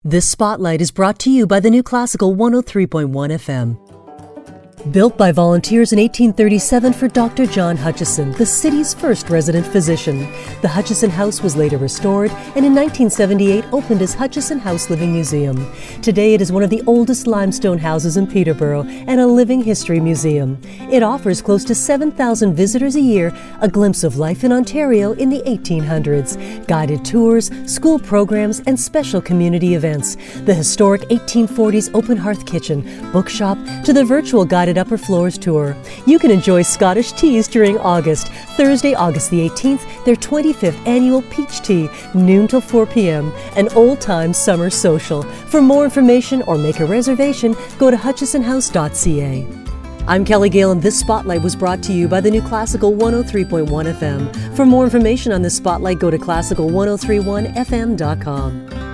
This spotlight is brought to you by the New Classical 103.1 FM. Built by volunteers in 1837 for Dr. John Hutchison, the city's first resident physician. The Hutchison House was later restored and in 1978 opened as Hutchison House Living Museum. Today it is one of the oldest limestone houses in Peterborough and a living history museum. It offers close to 7,000 visitors a year, a glimpse of life in Ontario in the 1800s, guided tours, school programs, and special community events. The historic 1840s open hearth kitchen, bookshop, to the virtual guided upper floors tour. You can enjoy Scottish teas during August. Thursday, August the 18th, their 25th annual Peach Tea, noon till 4 p.m., an old-time summer social. For more information or make a reservation, go to hutchisonhouse.ca. I'm Kelly Gale, and this Spotlight was brought to you by the New Classical 103.1 FM. For more information on this Spotlight, go to classical1031fm.com.